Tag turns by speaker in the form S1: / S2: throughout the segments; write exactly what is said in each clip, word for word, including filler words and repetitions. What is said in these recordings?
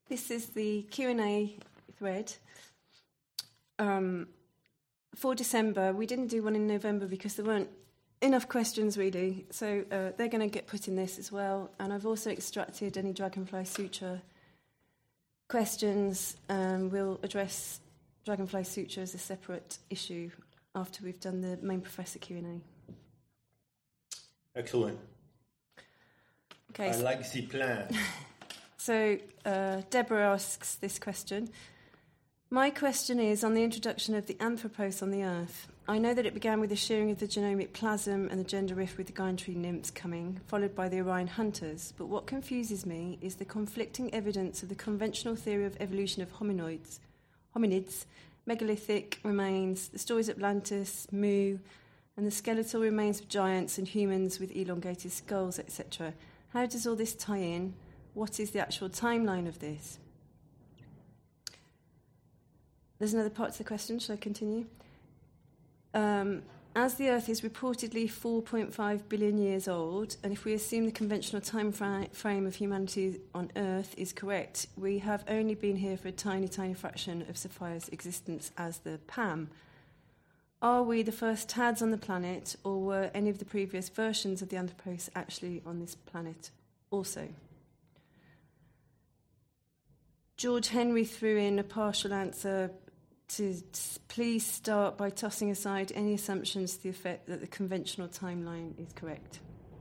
S1: This is the Q and A thread. Um, for December, we didn't do one in November because there weren't enough questions, really. So uh, they're going to get put in this as well. And I've also extracted any Dragonfly Sutra questions. Um, we'll address Dragonfly Sutra as a separate issue after we've done the main professor Q and
S2: A. Excellent.
S1: Okay.
S2: I so, like the plan.
S1: So uh, Deborah asks this question. My question is on the introduction of the anthropos on the Earth. I know that it began with the shearing of the genomic plasm and the gender rift with the Gaian Tree nymphs coming, followed by the Orion hunters. But what confuses me is the conflicting evidence of the conventional theory of evolution of hominoids, hominids, megalithic remains, the stories of Atlantis, Mu, and the skeletal remains of giants and humans with elongated skulls, et cetera. How does all this tie in? What is the actual timeline of this? There's another part to the question. Shall I continue? Um, as the Earth is reportedly four point five billion years old, and if we assume the conventional time fri- frame of humanity on Earth is correct, we have only been here for a tiny, tiny fraction of Saphire's existence as the P A M. Are we the first Tads on the planet, or were any of the previous versions of the Anthropos actually on this planet also? George Henry threw in a partial answer to please start by tossing aside any assumptions to the effect that the conventional timeline is correct.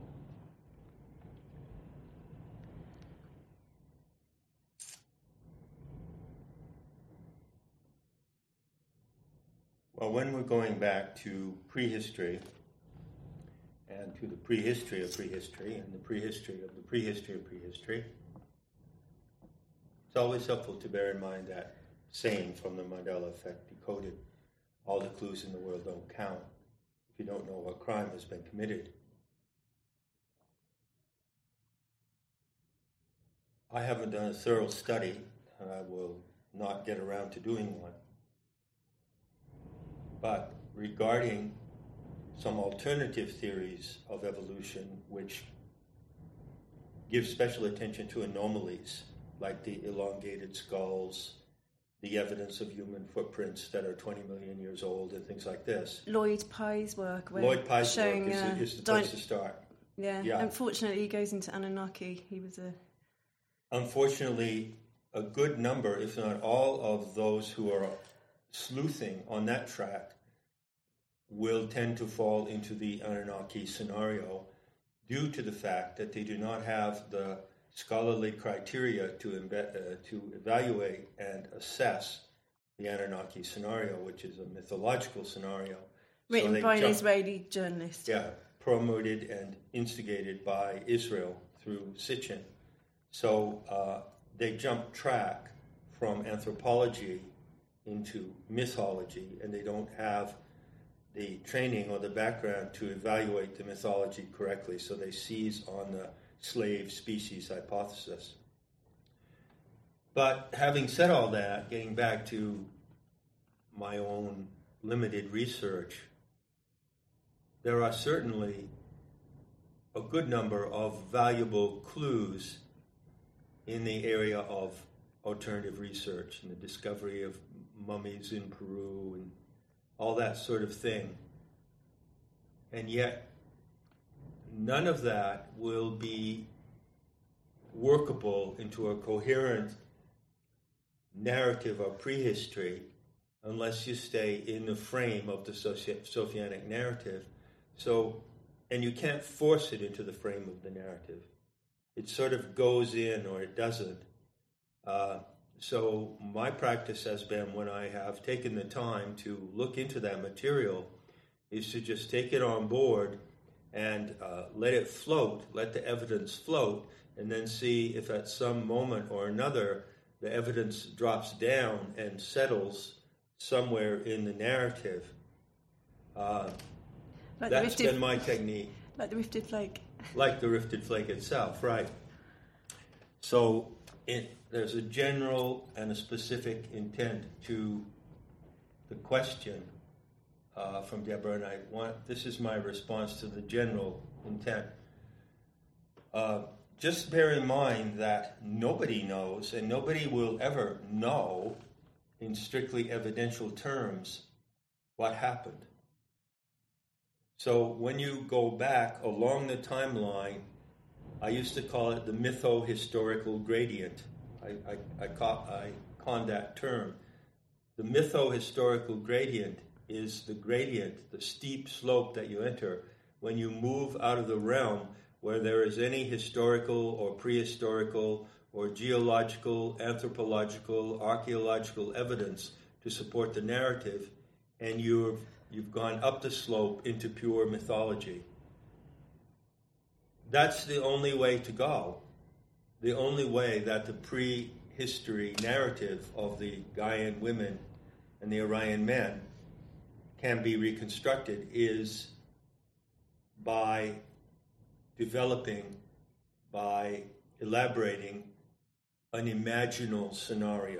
S2: Well, when we're going back to prehistory and to the prehistory of prehistory and the prehistory of the prehistory of prehistory, it's always helpful to bear in mind that saying from the Mandela Effect, decoded, all the clues in the world don't count if you don't know what crime has been committed. I haven't done a thorough study, and I will not get around to doing one. But regarding some alternative theories of evolution which give special attention to anomalies, like the elongated skulls, the evidence of human footprints that are twenty million years old, and things like this.
S1: Lloyd Pye's work.
S2: Lloyd Pye's
S1: showing,
S2: work is,
S1: uh,
S2: is the
S1: di-
S2: place to start.
S1: Yeah.
S2: yeah,
S1: unfortunately he goes into Anunnaki. He was a...
S2: Unfortunately, a good number, if not all, of those who are sleuthing on that track will tend to fall into the Anunnaki scenario due to the fact that they do not have the scholarly criteria to embed, uh, to evaluate and assess the Anunnaki scenario, which is a mythological scenario.
S1: Written
S2: so
S1: by
S2: jump,
S1: an Israeli journalist.
S2: Yeah, promoted and instigated by Israel through Sitchin. So uh, they jump track from anthropology into mythology, and they don't have the training or the background to evaluate the mythology correctly, so they seize on the slave species hypothesis. But having said all that, getting back to my own limited research, there are certainly a good number of valuable clues in the area of alternative research and the discovery of mummies in Peru and all that sort of thing. And yet, none of that will be workable into a coherent narrative of prehistory unless you stay in the frame of the Sophianic narrative. So, and you can't force it into the frame of the narrative. It sort of goes in or it doesn't. Uh, so my practice has been, when I have taken the time to look into that material, is to just take it on board and uh, let it float, let the evidence float, and then see if at some moment or another the evidence drops down and settles somewhere in the narrative. Uh,
S1: like
S2: that's
S1: rifted,
S2: been my technique.
S1: Like the rifted flake.
S2: Like the rifted flake itself, right. So it, there's a general and a specific intent to the question uh, from Deborah, and I want, this is my response to the general intent. Uh, just bear in mind that nobody knows, and nobody will ever know in strictly evidential terms what happened. So when you go back along the timeline, I used to call it the mytho-historical gradient. I, I, I, ca- I conned that term. The mytho-historical gradient is the gradient, the steep slope that you enter when you move out of the realm where there is any historical or prehistorical or geological, anthropological, archaeological evidence to support the narrative, and you've, you've gone up the slope into pure mythology. That's the only way to go. The only way that the prehistory narrative of the Gaian women and the Orion men can be reconstructed is by developing, by elaborating an imaginal scenario.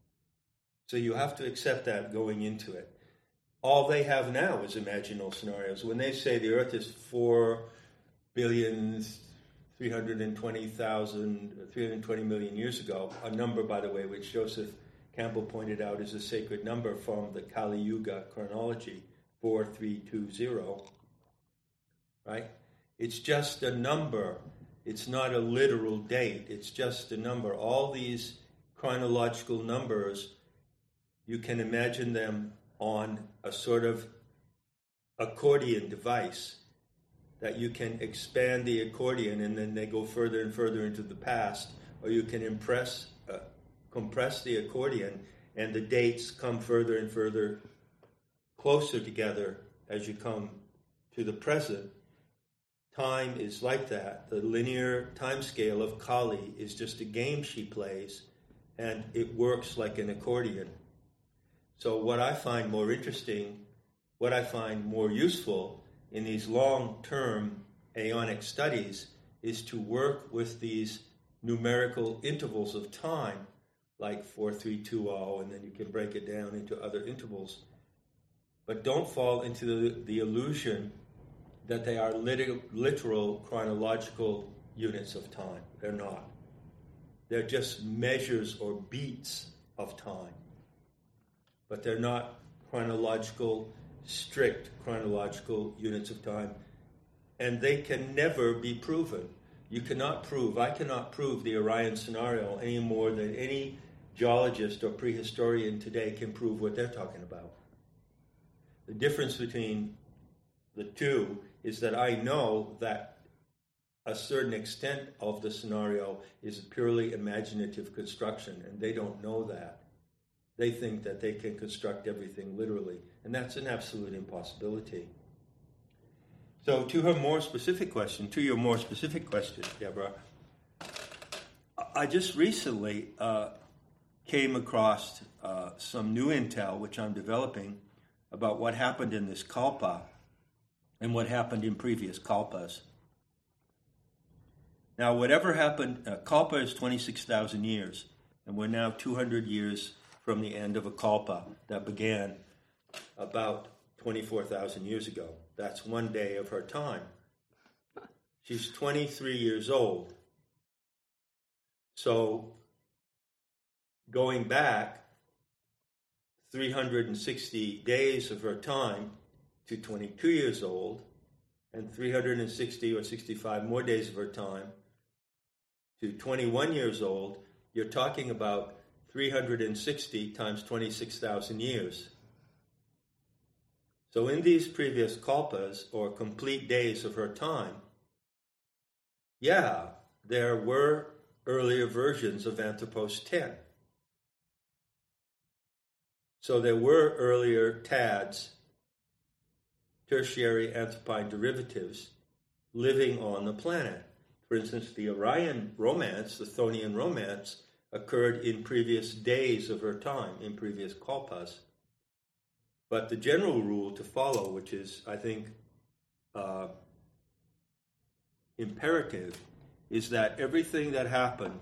S2: So you have to accept that going into it. All they have now is imaginal scenarios. When they say the Earth is four billion, three hundred twenty thousand, three hundred twenty million years ago, a number, by the way, which Joseph Campbell pointed out is a sacred number from the Kali Yuga chronology, four three two zero, right? It's just a number. It's not a literal date. It's just a number. All these chronological numbers, you can imagine them on a sort of accordion device that you can expand the accordion and then they go further and further into the past, or you can impress, uh, compress the accordion and the dates come further and further closer together as you come to the present. Time is like that. The linear time scale of Kali is just a game she plays, and it works like an accordion. So what I find more interesting, what I find more useful in these long-term aeonic studies is to work with these numerical intervals of time, like four three two zero, and then you can break it down into other intervals. But don't fall into the, the illusion that they are lit- literal chronological units of time. They're not. They're just measures or beats of time. But they're not chronological, strict chronological units of time. And they can never be proven. You cannot prove, I cannot prove the Orion scenario any more than any geologist or prehistorian today can prove what they're talking about. The difference between the two is that I know that a certain extent of the scenario is a purely imaginative construction, and they don't know that. They think that they can construct everything literally, and that's an absolute impossibility. So to her more specific question, to your more specific question, Deborah, I just recently uh, came across uh, some new intel, which I'm developing, about what happened in this Kalpa and what happened in previous Kalpas. Now, whatever happened, uh, Kalpa is twenty-six thousand years, and we're now two hundred years from the end of a Kalpa that began about twenty-four thousand years ago. That's one day of her time. She's twenty-three years old. So, going back three hundred sixty days of her time to twenty-two years old, and three hundred sixty or sixty-five more days of her time to twenty-one years old, you're talking about three hundred sixty times twenty-six thousand years. So in these previous kalpas, or complete days of her time, yeah, there were earlier versions of Anthropos ten. So there were earlier T A Ds, tertiary anthropine derivatives, living on the planet. For instance, the Orion romance, the Chthonian romance, occurred in previous days of her time, in previous kalpas. But the general rule to follow, which is, I think, uh, imperative, is that everything that happened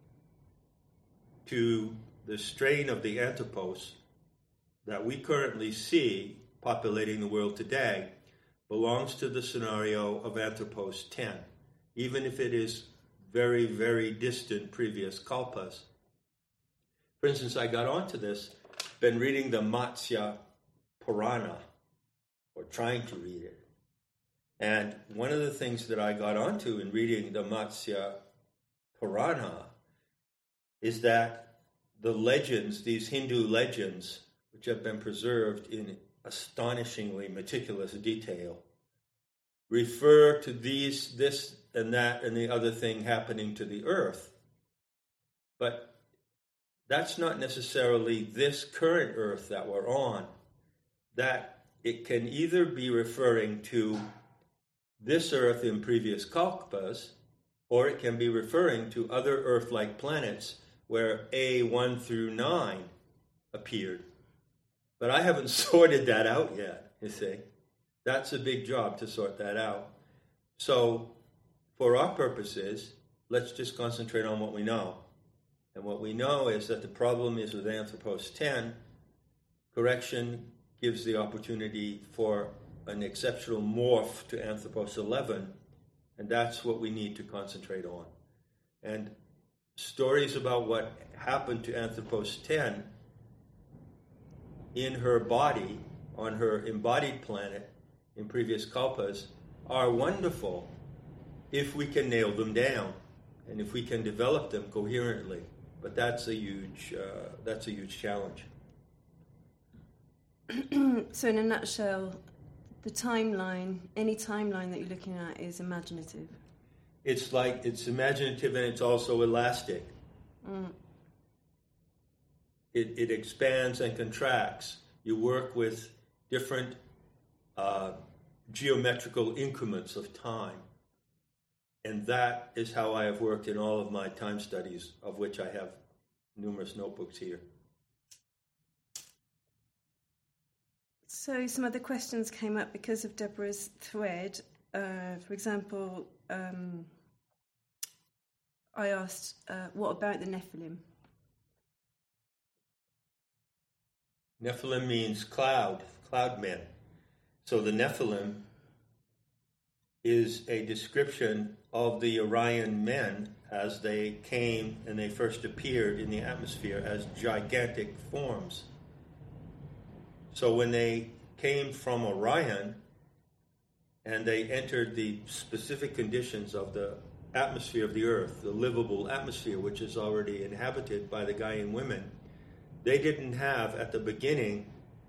S2: to the strain of the Anthropos that we currently see populating the world today belongs to the scenario of Anthropos ten, even if it is very, very distant previous kalpas. For instance, I got onto this, been reading the Matsya Purana, or trying to read it. And one of the things that I got onto in reading the Matsya Purana is that the legends, these Hindu legends, which have been preserved in astonishingly meticulous detail, refer to these, this and that and the other thing happening to the earth. But that's not necessarily this current earth that we're on. That it can either be referring to this earth in previous kalpas, or it can be referring to other Earth-like planets where A one through nine appeared. But I haven't sorted that out yet, you see. That's a big job to sort that out. So, for our purposes, let's just concentrate on what we know. And what we know is that the problem is with Anthropos ten, correction gives the opportunity for an exceptional morph to Anthropos eleven, and that's what we need to concentrate on. And stories about what happened to Anthropos ten in her body, on her embodied planet in previous kalpas, are wonderful if we can nail them down and if we can develop them coherently. But that's a huge, uh, that's a huge challenge.
S1: So in a nutshell, the timeline, any timeline that you're looking at is imaginative.
S2: It's like, it's imaginative and it's also elastic.
S1: Mm.
S2: It, it expands and contracts. You work with different uh, geometrical increments of time. And that is how I have worked in all of my time studies, of which I have numerous notebooks here.
S1: So some other questions came up because of Deborah's thread. Uh, for example, um, I asked, uh, what about the Nephilim?
S2: Nephilim means cloud, cloud men. So the Nephilim is a description of the Orion men as they came and they first appeared in the atmosphere as gigantic forms. So when they came from Orion and they entered the specific conditions of the atmosphere of the Earth, the livable atmosphere, which is already inhabited by the Gaian women, they didn't have at the beginning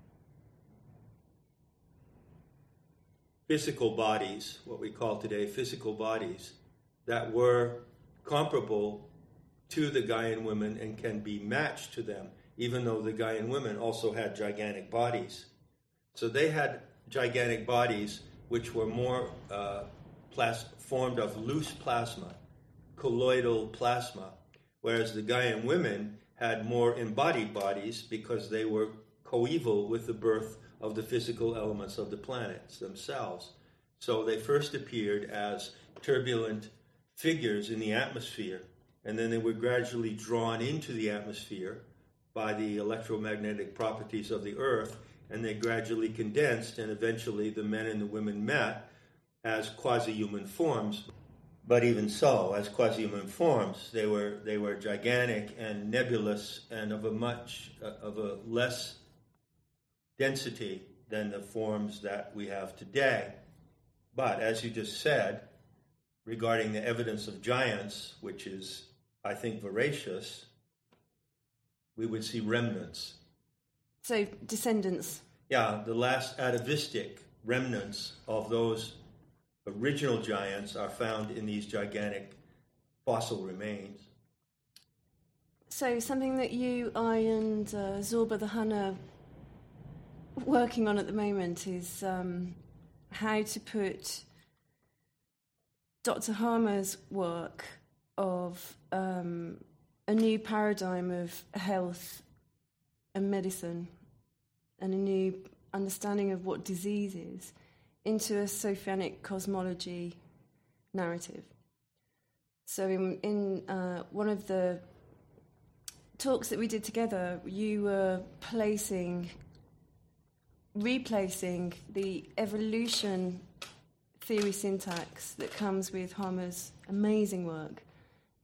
S2: physical bodies, what we call today physical bodies, that were comparable to the Gaian women and can be matched to them, even though the Gaian women also had gigantic bodies. So they had gigantic bodies which were more uh, plas- formed of loose plasma, colloidal plasma, whereas the Gaian women had more embodied bodies because they were coeval with the birth of the physical elements of the planets themselves. So they first appeared as turbulent figures in the atmosphere, and then they were gradually drawn into the atmosphere by the electromagnetic properties of the Earth, and they gradually condensed, and eventually the men and the women met as quasi-human forms. But even so, as quasi-human forms, they were they were gigantic and nebulous and of a much uh, of a less density than the forms that we have today. But as you just said, regarding the evidence of giants, which is, I think, voracious, we would see remnants.
S1: So descendants.
S2: Yeah, the last atavistic remnants of those original giants are found in these gigantic fossil remains.
S1: So something that you, I, and uh, Zorba the Hunter working on at the moment is um, how to put Doctor Harmer's work of um, a new paradigm of health and medicine and a new understanding of what disease is into a Sophianic cosmology narrative. So in, in uh, one of the talks that we did together, you were placing, replacing the evolution theory syntax that comes with Harmer's amazing work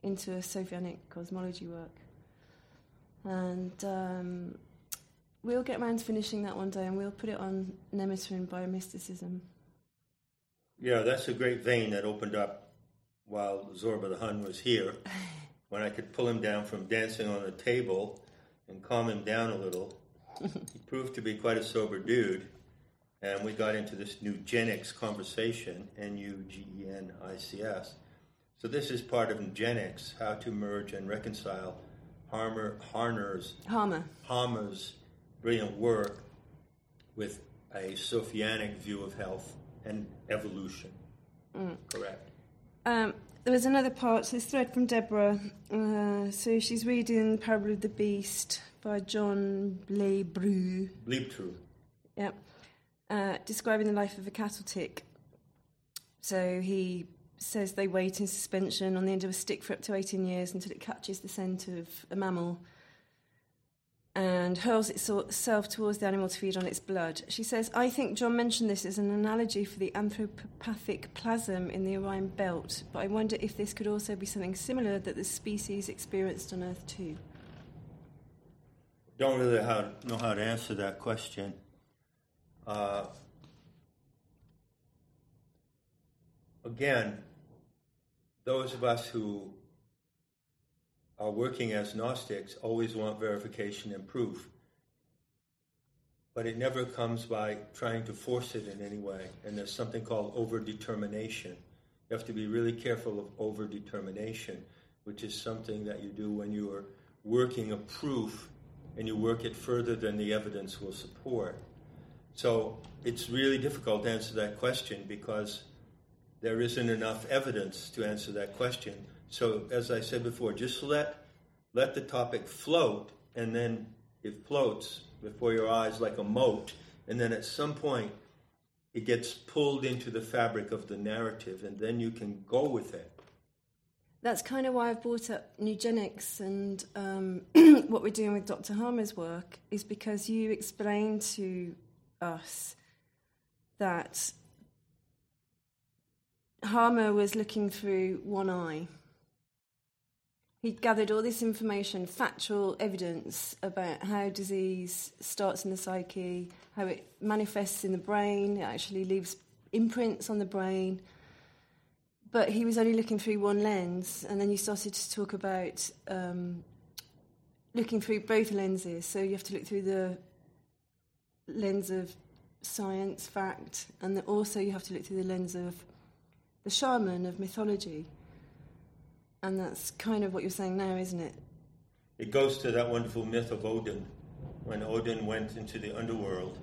S1: into a Sophianic cosmology work. And um, we'll get around to finishing that one day, and we'll put it on Nemeter and biomysticism.
S2: Yeah, that's a great vein that opened up while Zorba the Hun was here, when I could pull him down from dancing on the table and calm him down a little. He proved to be quite a sober dude, and we got into this Nugenics conversation, N U G E N I C S. So this is part of Nugenics, how to merge and reconcile Harmer, Harner's,
S1: Harmer.
S2: Harmer's brilliant work with a Sophianic view of health and evolution. Mm. Correct.
S1: Um, there was another part, so this thread from Deborah. Uh, so she's reading Parable of the Beast by John Bleibtreu.
S2: Bleibtreu.
S1: Yeah. Uh, describing the life of a cattle tick. So he says they wait in suspension on the end of a stick for up to eighteen years until it catches the scent of a mammal and hurls itself towards the animal to feed on its blood. She says, I think John mentioned this as an analogy for the anthropopathic plasm in the Orion Belt, but I wonder if this could also be something similar that the species experienced on Earth too.
S2: Don't really how, know how to answer that question. Uh, again, those of us who are working as Gnostics always want verification and proof. But it never comes by trying to force it in any way. And there's something called overdetermination. You have to be really careful of overdetermination, which is something that you do when you are working a proof and you work it further than the evidence will support. So it's really difficult to answer that question because there isn't enough evidence to answer that question. So, as I said before, just let let the topic float, and then it floats before your eyes like a mote, and then at some point it gets pulled into the fabric of the narrative, and then you can go with it.
S1: That's kind of why I've brought up Nugenics and um, what we're doing with Doctor Harmer's work, is because you explained to us that Harmer was looking through one eye. He'd gathered all this information, factual evidence about how disease starts in the psyche, how it manifests in the brain, it actually leaves imprints on the brain. But he was only looking through one lens, and then you started to talk about um, looking through both lenses. So you have to look through the lens of science, fact, and also you have to look through the lens of the shaman, of mythology. And that's kind of what you're saying now, isn't it?
S2: It goes to that wonderful myth of Odin. When Odin went into the underworld,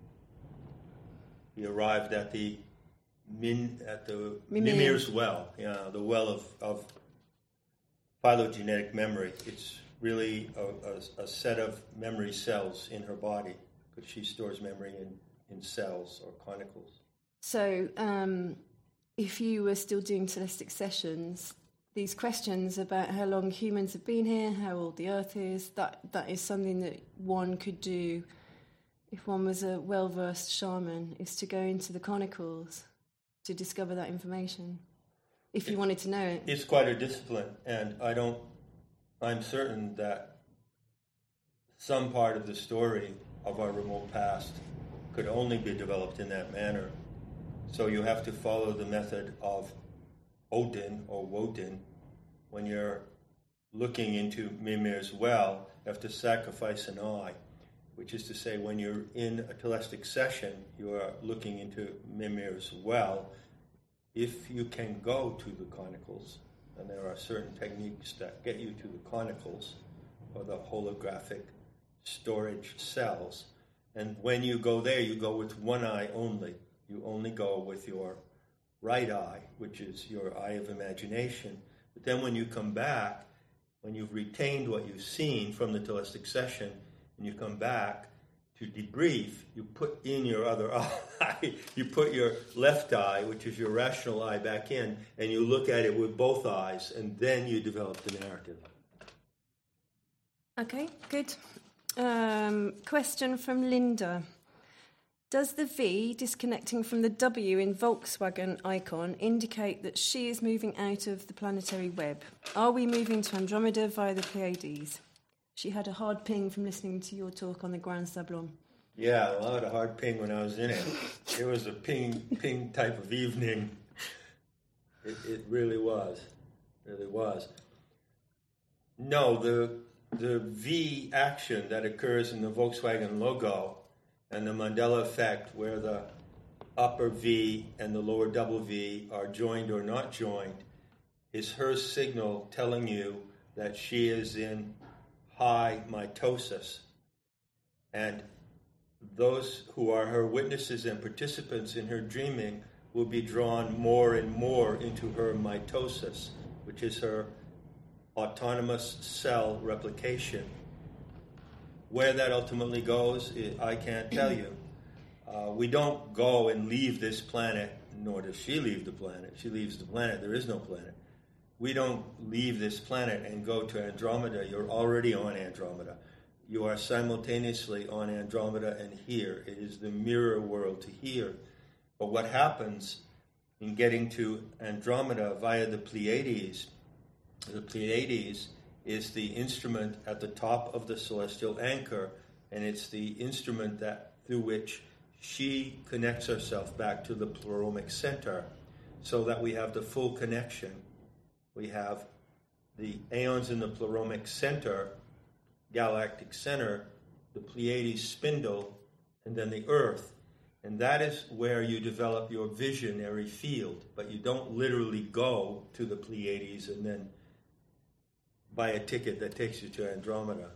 S2: he arrived at the Min at the
S1: Mimir.
S2: Mimir's well, yeah, the well of, of phylogenetic memory. It's really a, a, a set of memory cells in her body, because she stores memory in, in cells or conicles.
S1: So um, if you were still doing Celestic sessions, these questions about how long humans have been here, how old the Earth is, that that is something that one could do if one was a well-versed shaman, is to go into the conicles to discover that information, if you it, wanted to know it.
S2: It's quite a discipline, and I don't, I'm certain that some part of the story of our remote past could only be developed in that manner. So you have to follow the method of Odin or Woden. When you're looking into Mimir's well, you have to sacrifice an eye, which is to say when you're in a telestic session, you are looking into Mimir's well. If you can go to the conicles, and there are certain techniques that get you to the conicles, or the holographic storage cells, and when you go there, you go with one eye only. You only go with your right eye, which is your eye of imagination. But then when you come back, when you've retained what you've seen from the telestic session, and you come back to debrief, you put in your other eye, you put your left eye, which is your rational eye, back in, and you look at it with both eyes, and then you develop the narrative.
S1: Okay, good. Um, question from Linda. Does the V disconnecting from the W in Volkswagen icon indicate that she is moving out of the planetary web? Are we moving to Andromeda via the Pleiades? She had a hard ping from listening to your talk on the Grand Sablon.
S2: Yeah, I had a hard ping when I was in it. It was a ping ping type of evening. It, it really was. Really was. No, the the V action that occurs in the Volkswagen logo and the Mandela effect, where the upper V and the lower double V are joined or not joined, is her signal telling you that she is in high mitosis. And those who are her witnesses and participants in her dreaming will be drawn more and more into her mitosis, which is her autonomous cell replication. Where that ultimately goes, I can't tell you. Uh, we don't go and leave this planet, nor does she leave the planet. She leaves the planet. There is no planet. We don't leave this planet and go to Andromeda. You're already on Andromeda. You are simultaneously on Andromeda and here. It is the mirror world to here. But what happens in getting to Andromeda via the Pleiades, the Pleiades is the instrument at the top of the celestial anchor, and it's the instrument that through which she connects herself back to the Pleroma center, so that we have the full connection. We have the aeons in the Pleroma center, galactic center, the Pleiades spindle, and then the Earth. And that is where you develop your visionary field, but you don't literally go to the Pleiades and then buy a ticket that takes you to Andromeda.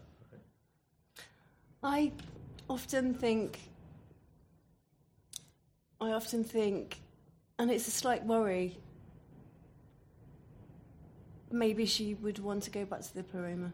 S1: I often think, I often think, and it's a slight worry, maybe she would want to go back to the Pleroma.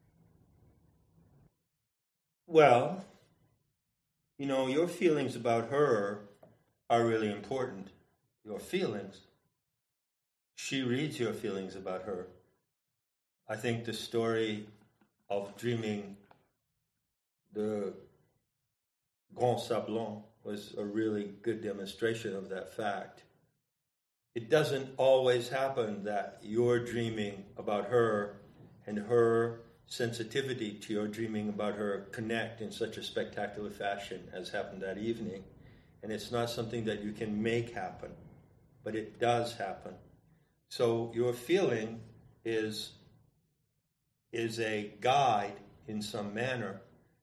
S2: Well, you know, your feelings about her are really important. Your feelings. She reads your feelings about her. I think the story of dreaming the Grand Sablon was a really good demonstration of that fact. It doesn't always happen that you're dreaming about her and her sensitivity to your dreaming about her connect in such a spectacular fashion as happened that evening. And it's not something that you can make happen, but it does happen. So your feeling is, is a guide in some manner.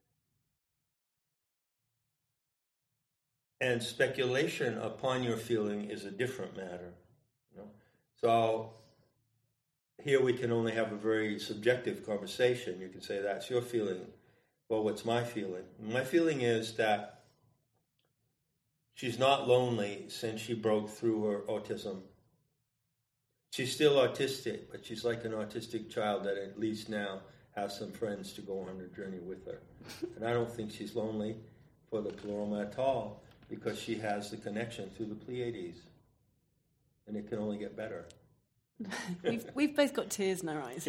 S2: And speculation upon your feeling is a different matter. You know? So here we can only have a very subjective conversation. You can say, that's your feeling. Well, what's my feeling? My feeling is that she's not lonely since she broke through her autism. She's still autistic, but she's like an autistic child that at least now has some friends to go on her journey with her. And I don't think she's lonely for the Pleroma at all, because she has the connection through the Pleiades. And it can only get better.
S1: we've, we've both got tears in our eyes.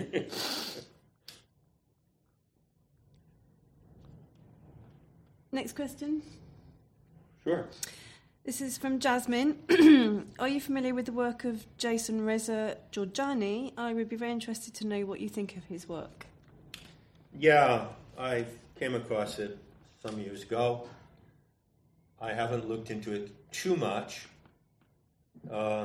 S1: Next question.
S2: Sure.
S1: This is from Jasmine. Are you familiar with the work of Jason Reza Giorgiani? I would be very interested to know what you think of his work.
S2: Yeah, I came across it some years ago. I haven't looked into it too much. Um,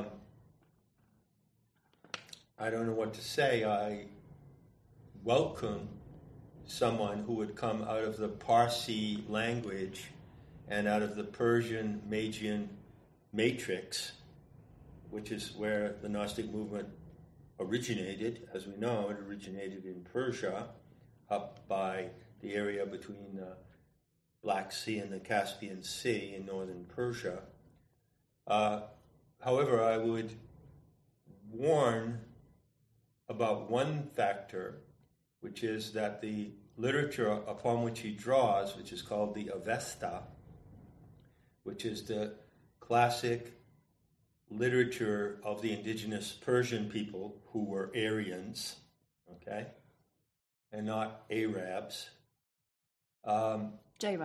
S2: I don't know what to say. I welcome someone who would come out of the Parsi language and out of the Persian Magian matrix, which is where the Gnostic movement originated. As we know, it originated in Persia, up by the area between the Black Sea and the Caspian Sea in northern Persia. Uh, however, I would warn about one factor, which is that the literature upon which he draws, which is called the Avesta, which is the classic literature of the indigenous Persian people who were Aryans, okay, and not Arabs. Um,
S1: J-Rabs.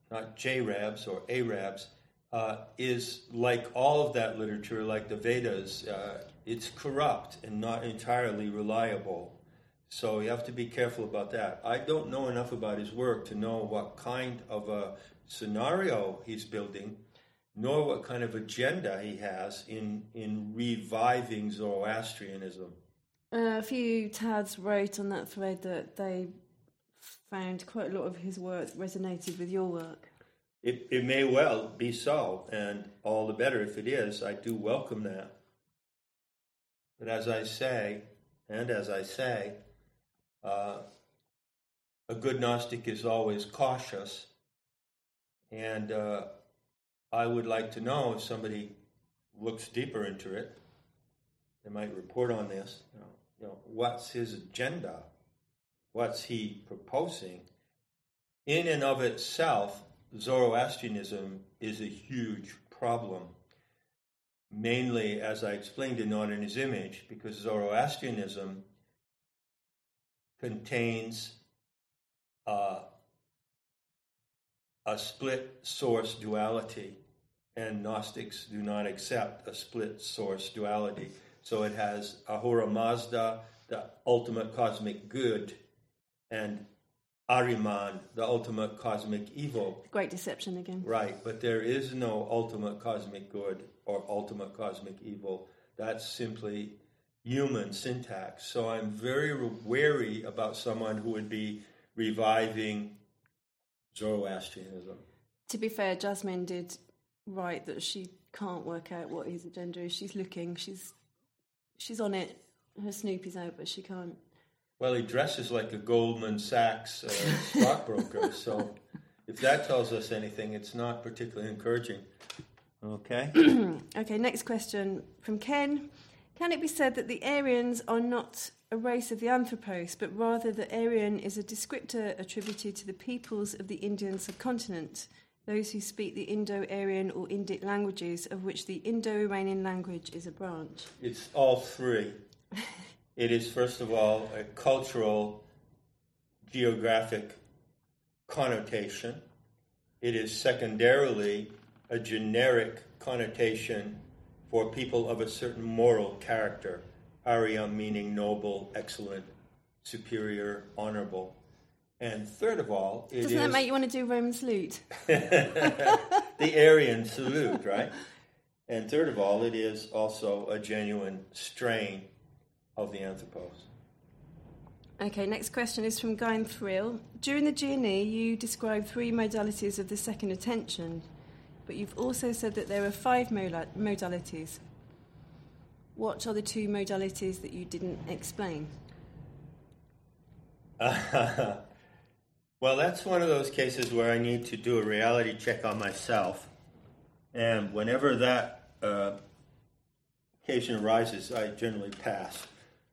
S2: not J-Rabs or Arabs, uh, is like all of that literature, like the Vedas, uh, it's corrupt and not entirely reliable. So you have to be careful about that. I don't know enough about his work to know what kind of a scenario he's building, nor what kind of agenda he has in, in reviving Zoroastrianism.
S1: Uh, a few Tads wrote on that thread that they found quite a lot of his work resonated with your work.
S2: It, it may well be so, and all the better if it is. I do welcome that. But as I say, and as I say, uh, a good Gnostic is always cautious, and uh, I would like to know if somebody looks deeper into it. They might report on this. You know, you know, what's his agenda? What's he proposing? In and of itself, Zoroastrianism is a huge problem. Mainly, as I explained in Not in His Image, because Zoroastrianism contains uh, a split source duality, and Gnostics do not accept a split source duality. So it has Ahura Mazda, the ultimate cosmic good, and Ahriman, the ultimate cosmic evil.
S1: Great deception again.
S2: Right, but there is no ultimate cosmic good or ultimate cosmic evil. That's simply human syntax. So I'm very wary about someone who would be reviving Zoroastrianism.
S1: To be fair, Jasmine did write that she can't work out what his agenda is. She's looking, she's she's on it. Her snoop is out, but she can't.
S2: Well, he dresses like a Goldman Sachs uh, stockbroker, so if that tells us anything, it's not particularly encouraging. Okay.
S1: Okay, next question from Ken. Can it be said that the Aryans are not a race of the Anthropos, but rather that Aryan is a descriptor attributed to the peoples of the Indian subcontinent, those who speak the Indo-Aryan or Indic languages, of which the Indo-Iranian language is a branch?
S2: It's all three. It is, first of all, a cultural, geographic connotation. It is secondarily a generic connotation for people of a certain moral character. Arya meaning noble, excellent, superior, honorable. And third of all, it
S1: Doesn't
S2: is...
S1: that make you want to do Roman salute?
S2: The Aryan salute, right? And third of all, it is also a genuine strain of the Anthropos.
S1: Okay, next question is from Guy and Thrill. During the G N E, you described three modalities of the second attention, but you've also said that there are five modalities. What are the two modalities that you didn't explain?
S2: Uh, well, that's one of those cases where I need to do a reality check on myself. And whenever that uh, occasion arises, I generally pass.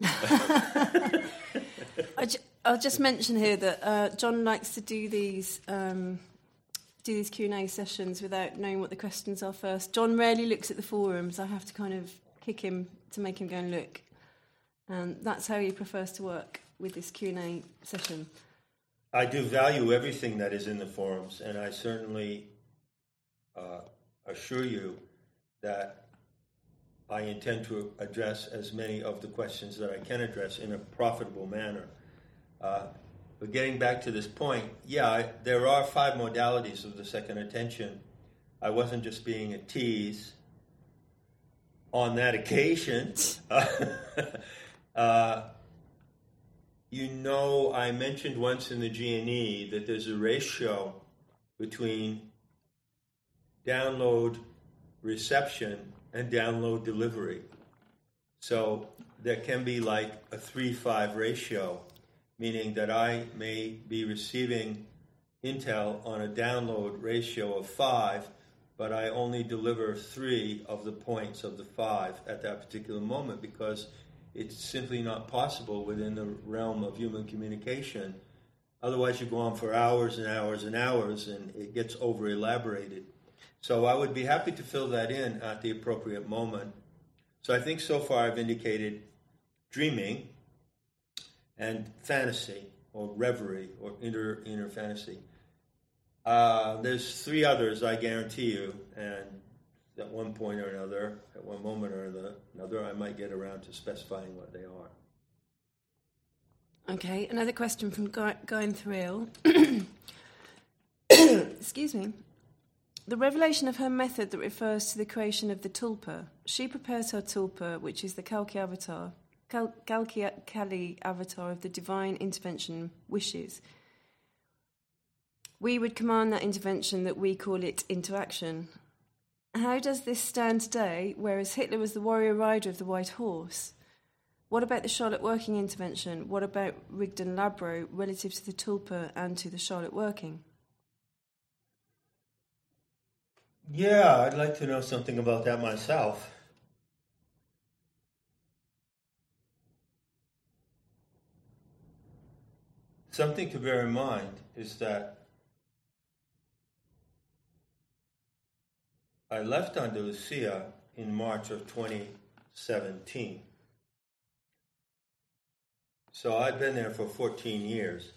S1: I ju- I'll just mention here that uh, John likes to do these um, do these Q and A sessions without knowing what the questions are first. John rarely looks at the forums. I have to kind of kick him to make him go and look. And that's how he prefers to work with this Q and A session.
S2: I do value everything that is in the forums, and I certainly uh, assure you that I intend to address as many of the questions that I can address in a profitable manner. Uh, but getting back to this point, yeah, I, there are five modalities of the second attention. I wasn't just being a tease on that occasion. uh, you know, I mentioned once in the G N E that there's a ratio between download reception and download delivery. So there can be like a three five ratio, meaning that I may be receiving intel on a download ratio of five, but I only deliver three of the points of the five at that particular moment because it's simply not possible within the realm of human communication. Otherwise you go on for hours and hours and hours and it gets over-elaborated. So I would be happy to fill that in at the appropriate moment. So I think so far I've indicated dreaming and fantasy or reverie or inner inner fantasy. Uh, there's three others, I guarantee you, and at one point or another, at one moment or another, I might get around to specifying what they are.
S1: Okay, another question from Guy Thrill. Excuse me. The revelation of her method that refers to the creation of the tulpa. She prepares her tulpa, which is the Kalki avatar, Kal- Kalki Kali avatar of the divine intervention wishes. We would command that intervention that we call it into action. How does this stand today, whereas Hitler was the warrior rider of the white horse? What about the Charlotte Working intervention? What about Rigdon Labro relative to the tulpa and to the Charlotte Working?
S2: Yeah, I'd like to know something about that myself. Something to bear in mind is that I left Andalusia in March of twenty seventeen. So I've been there for fourteen years.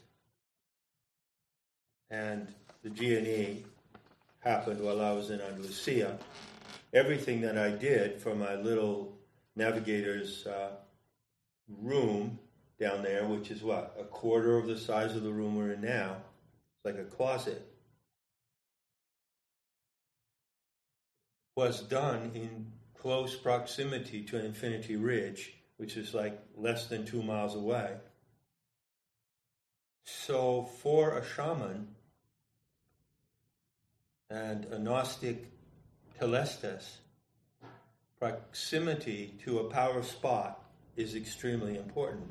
S2: And the G N E happened while I was in Andalusia. Everything that I did from my little navigator's uh, room down there, which is what, a quarter of the size of the room we're in now, it's like a closet, was done in close proximity to Infinity Ridge, which is like less than two miles away. So for a shaman and a Gnostic telestes, proximity to a power spot is extremely important.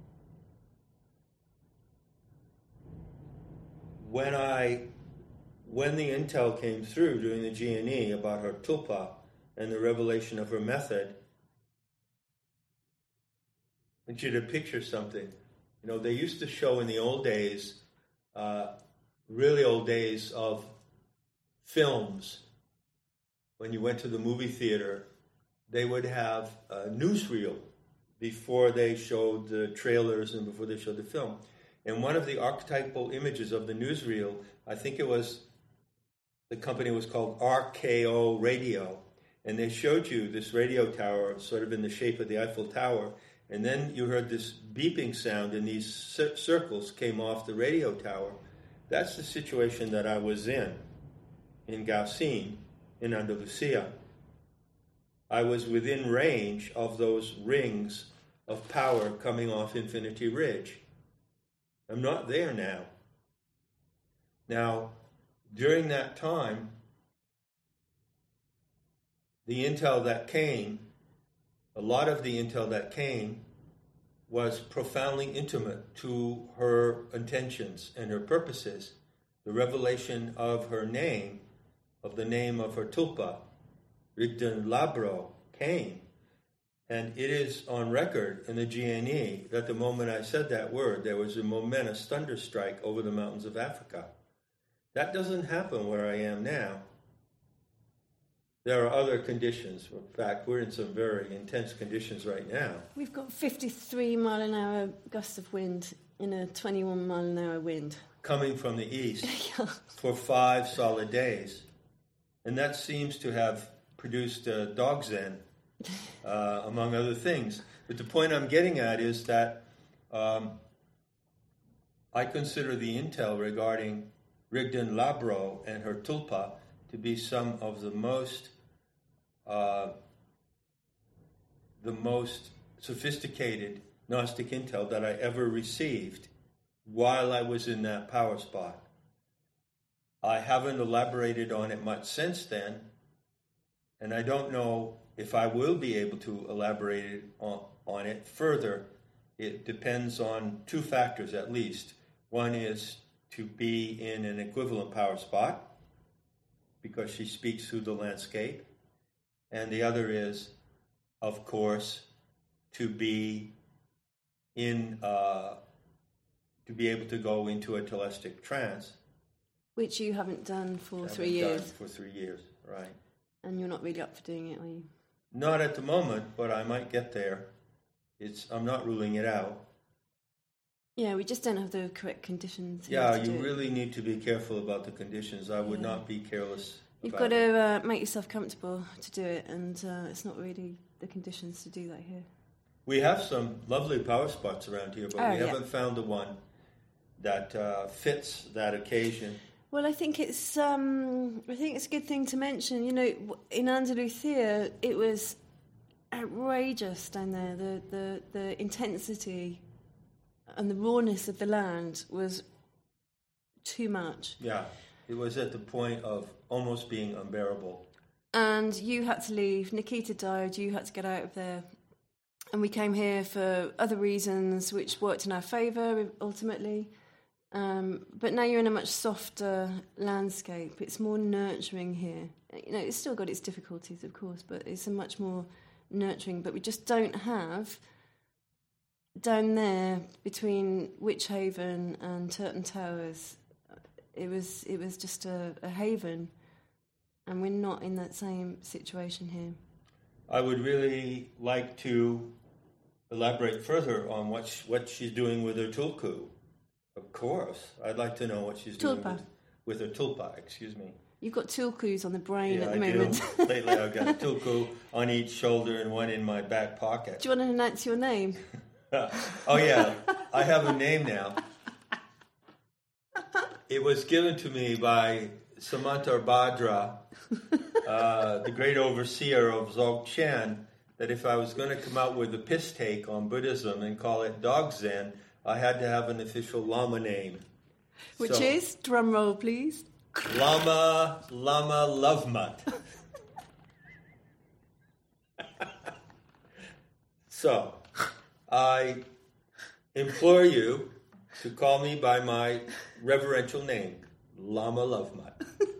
S2: When I, when the intel came through during the G N E about her tulpa and the revelation of her method, I want you to picture something. You know, they used to show in the old days, uh, really old days of films. When you went to the movie theater, they would have a newsreel before they showed the trailers and before they showed the film. And one of the archetypal images of the newsreel, I think it was, the company was called R K O Radio, and they showed you this radio tower sort of in the shape of the Eiffel Tower, and then you heard this beeping sound and these cir- circles came off the radio tower. That's the situation that I was in, in Gaucin, in Andalusia. I was within range of those rings of power coming off Infinity Ridge. I'm not there now. Now, during that time, the intel that came, a lot of the intel that came was profoundly intimate to her intentions and her purposes. The revelation of her name, of the name of her tulpa, Rigdon Labro, came. And it is on record in the G N E that the moment I said that word, there was a momentous thunderstrike over the mountains of Africa. That doesn't happen where I am now. There are other conditions. In fact, we're in some very intense conditions right now.
S1: We've got fifty-three mile an hour gusts of wind in a twenty-one mile an hour wind.
S2: Coming from the east for five solid days. And that seems to have produced uh, dog zen, uh, among other things. But the point I'm getting at is that um, I consider the intel regarding Rigdon Labro and her tulpa to be some of the most uh, the most sophisticated Gnostic intel that I ever received while I was in that power spot. I haven't elaborated on it much since then, and I don't know if I will be able to elaborate on, on it further. It depends on two factors at least. One is to be in an equivalent power spot, because she speaks through the landscape. And the other is, of course, to be in, uh, to be able to go into a telestic trance.
S1: Which you haven't done for
S2: haven't
S1: three years.
S2: Done for three years, right.
S1: And you're not really up for doing it, are you?
S2: Not at the moment, but I might get there. It's I'm not ruling it out.
S1: Yeah, we just don't have the correct conditions. here
S2: Yeah,
S1: to
S2: you
S1: do it.
S2: really need to be careful about the conditions. I would
S1: Yeah.
S2: not be careless.
S1: You've
S2: about
S1: got
S2: it.
S1: to uh, make yourself comfortable to do it, and uh, it's not really the conditions to do that here.
S2: We have some lovely power spots around here, but
S1: Oh,
S2: we
S1: yeah.
S2: haven't found the one that uh, fits that occasion.
S1: Well, I think it's um, I think it's a good thing to mention. You know, w- in Andalusia, it was outrageous down there. The the the intensity and the rawness of the land was too much.
S2: Yeah, it was at the point of almost being unbearable.
S1: And you had to leave. Nikita died. You had to get out of there. And we came here for other reasons, which worked in our favour ultimately. Um, but now you're in a much softer landscape. It's more nurturing here. You know, it's still got its difficulties, of course, but it's a much more nurturing. But we just don't have down there between Witch Haven and Turton Towers. It was it was just a, a haven, and we're not in that same situation here.
S2: I would really like to elaborate further on what sh- what she's doing with her tulku. Of course, I'd like to know what she's doing
S1: Tulpa.
S2: with, with her tulpa. Excuse me.
S1: You've got tulkus on the brain
S2: Yeah,
S1: at the
S2: I
S1: moment.
S2: do. Lately, I've got a tulku on each shoulder and one in my back pocket.
S1: Do you want to announce your name?
S2: Oh yeah, I have a name now. It was given to me by Samantarbhadra, uh, the great overseer of Dzogchen, that if I was going to come out with a piss take on Buddhism and call it Dog Zen, I had to have an official Lama name.
S1: Which
S2: So,
S1: is, drum roll please.
S2: Lama Lama Lovemut. So, I implore you to call me by my reverential name, Lama Lovemut.